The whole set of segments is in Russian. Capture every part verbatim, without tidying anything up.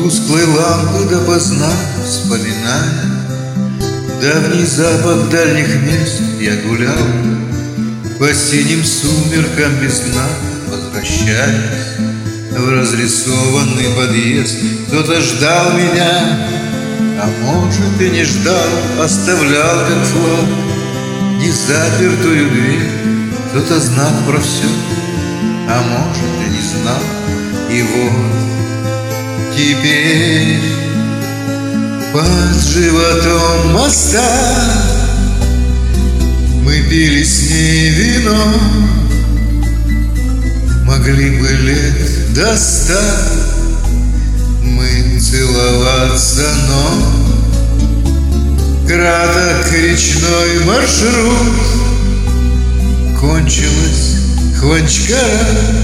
тусклой лампы допоздна вспоминая давний запах дальних мест, я гулял по синим сумеркам без дна, возвращаясь в разрисованный подъезд. Кто-то ждал меня, а может и не ждал, оставлял как флаг незапертую дверь. Кто-то знал про все, а может и не знал. И вот теперь под животом моста мы пили с ней вино. Могли бы лет до ста мы целоваться, но краток речной маршрут, кончилась Хванчкара.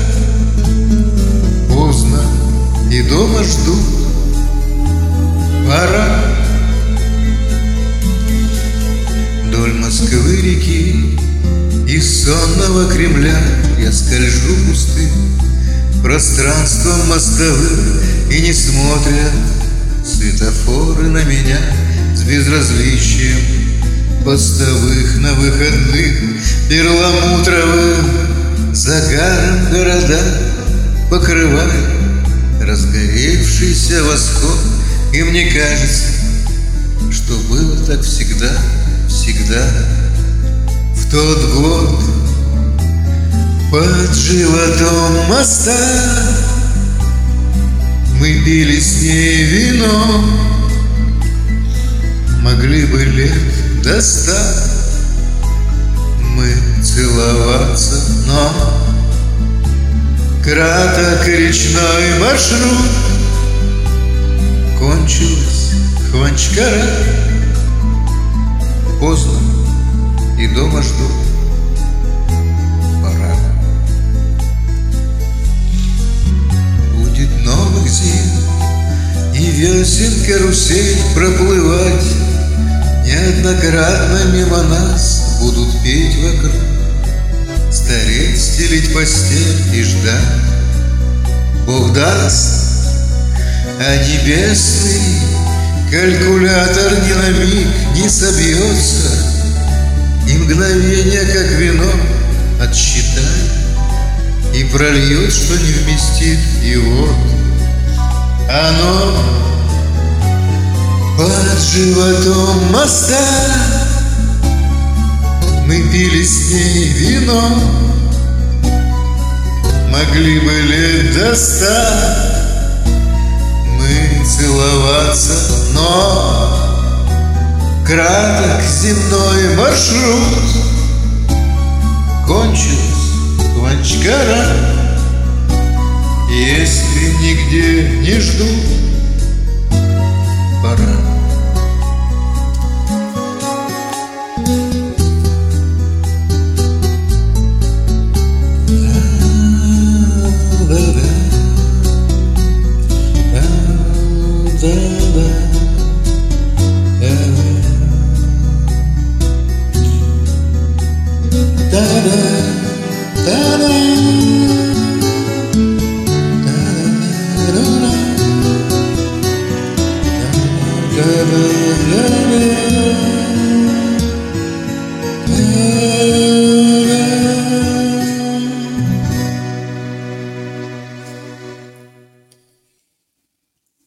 Поздно и дома ждут, пора. Вдоль Москвы реки из сонного Кремля я скольжу пустым пространством мостовых, и не смотрят светофоры на меня с безразличием постовых. На выходных перламутровым загаром города покрывает разгоревшийся восход. И мне кажется, что было так всегда, всегда. В тот год под животом моста мы пили с ней вино. Могли бы лет до ста мы целоваться, но краток речной маршрут, кончилась Хванчкара. Поздно и дома ждут, пора. Будет новых зим и весен карусель проплывать, неоднократно мимо нас будут петь вокруг, стареть, стелить постель и ждать. Бог даст, а небесный калькулятор ни на миг не собьется, и мгновение, как вино, отсчитает и прольет, что не вместит. И вот оно под животом моста мы пили с ней вино. Могли бы лет до ста мы целоваться, но краток земной маршрут, кончилась Хванчкара. Если нигде не ждут,